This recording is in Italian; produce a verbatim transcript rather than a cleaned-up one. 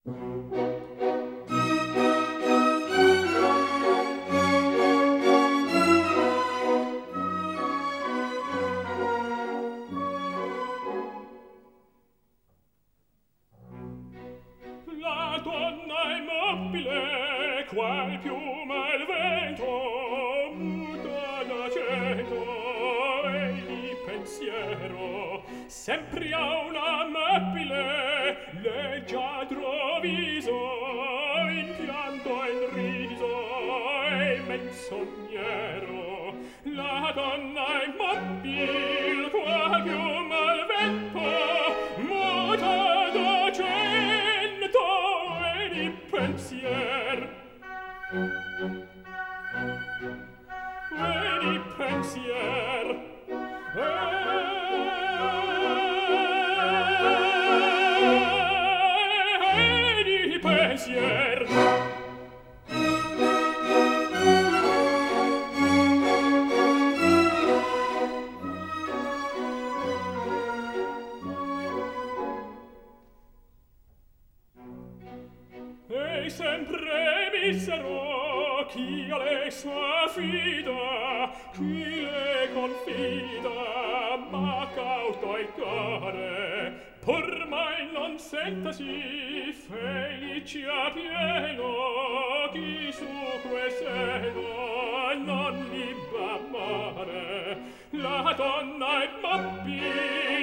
La donna immobile, qual piuma il vento, muta d'aceto e di pensiero, sempre a una mobile, leggiadro viso, in pianto e in riso e menzognero. La donna immobil, qual piuma il vento, muta d'argento e di pensier e di pensier e di pensier Ei sempre misero chi a lei s'affida, chi le confida, ma cauto il cuore, pur mai non sentasi felice a pieno, chi su quel seno non libba amare. La donna immobile